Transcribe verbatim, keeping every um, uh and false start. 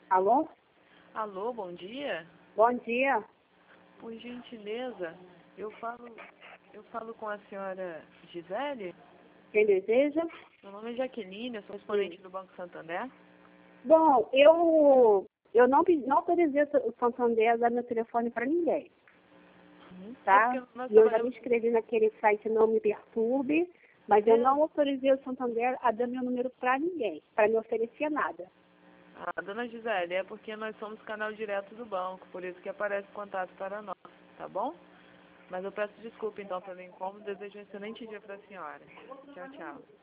Alô? Alô, bom dia. Bom dia. Por gentileza, eu falo, eu falo com a senhora Gisele? Quem deseja? Meu nome é Jaqueline, eu sou respondente do Banco Santander. Bom, eu, eu não, pe- não autorizei o Santander a dar meu telefone para ninguém, Uhum. tá? É porque nós E eu já me trabalhamos... inscrevi naquele site Não Me Perturbe, mas eu É. não autorizei o Santander a dar meu número para ninguém, para me oferecer nada. Ah, dona Gisele, é porque nós somos canal direto do banco, por isso que aparece contato para nós, tá bom? Mas eu peço desculpa então pelo incômodo, desejo um excelente dia para a senhora. Tchau, tchau.